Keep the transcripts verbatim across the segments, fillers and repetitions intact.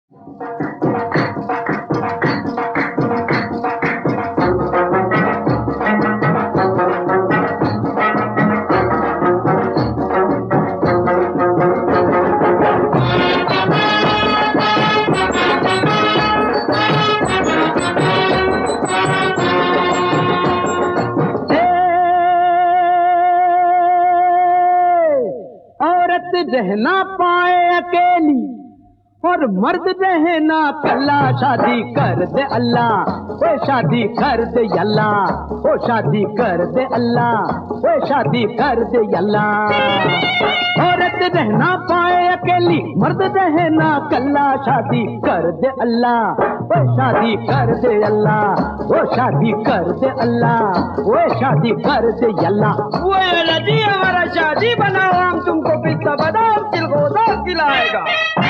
रहना पाए अकेली और मर्द रहना कल्ला, शादी कर दे अल्लाह, ओ शादी कर दे अल्लाह, ओ शादी कर दे अल्लाह, ओ शादी कर दे अल्लाह। औरत रहना पाए अकेली, मर्द रहना कल्ला, शादी कर दे अल्लाह, ओ शादी कर दे अल्लाह, ओ शादी कर दे अल्लाह, ओ शादी कर दे अल्लाह। वो लजी हमारा शादी बनाओ, हम तुमको पिस्ता बादाम तिलगोदा खिलाएगा।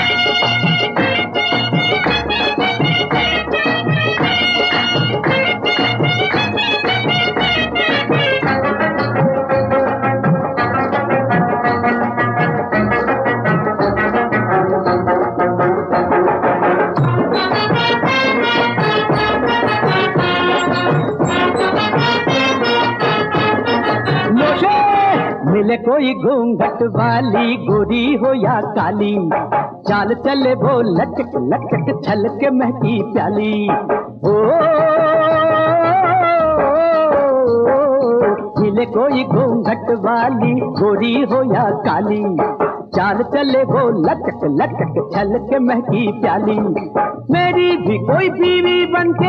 मिले कोई घूंघट वाली, गोरी हो या काली, चाल चले वो लचक लचक छलक महकी प्याली। ओ मिले कोई घूंघट वाली, गोरी हो या काली, चाल चले वो लचक लचक छलक महकी प्याली। मेरी भी कोई बीवी बनके,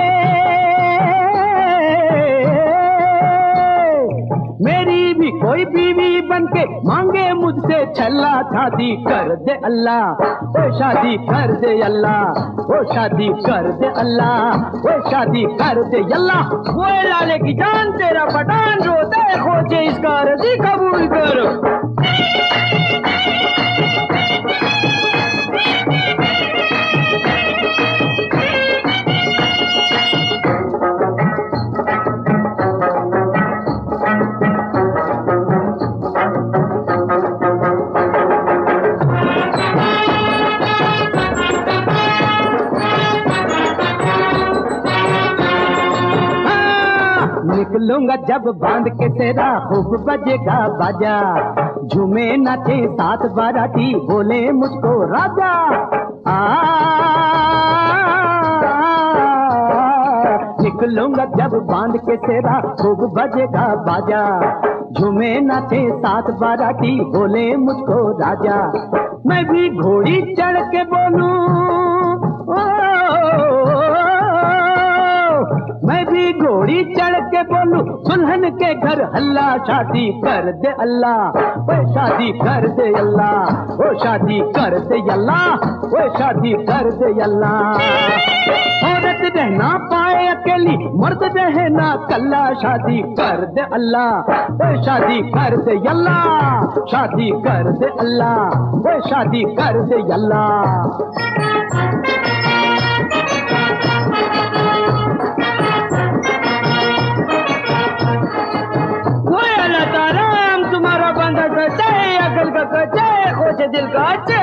मेरी भी कोई बीवी बनके मांगे मुझसे छल्ला, शादी कर दे अल्लाह, ओ शादी कर दे अल्लाह, ओ शादी कर दे अल्लाह, ओ शादी कर दे अल्लाह। वो लाले की जान तेरा पठान रोता है, खोजे इसका अर्जी कबूल कर। निकलूंगा जब बांध के तेरा, खूब बजेगा बाजा, झूमे नाचे साथ बाराती, बोले मुझको राजा। आ निकलूंगा जब बांध के तेरा, खूब बजेगा बाजा, झूमे नाचे साथ बाराती, बोले मुझको राजा। मैं भी घोड़ी चढ़ के बोलूं, मैं भी घोड़ी चढ़ के बोलूं, दुल्हन के घर हल्ला, शादी कर दे अल्लाह, ओ शादी कर दे अल्लाह, ओ शादी कर दे अल्लाह, ओ शादी कर दे अल्लाह। औरत रहना पाए अकेली, मर्द रहना कल्ला, शादी कर दे अल्लाह, ओ शादी कर दे अल्लाह, शादी कर दे अल्लाह, ओ शादी कर दे अल्लाह। तुम्हारा बंदा सच्चा है, अकल का कच्चा है, खोजे दिल का अच्छा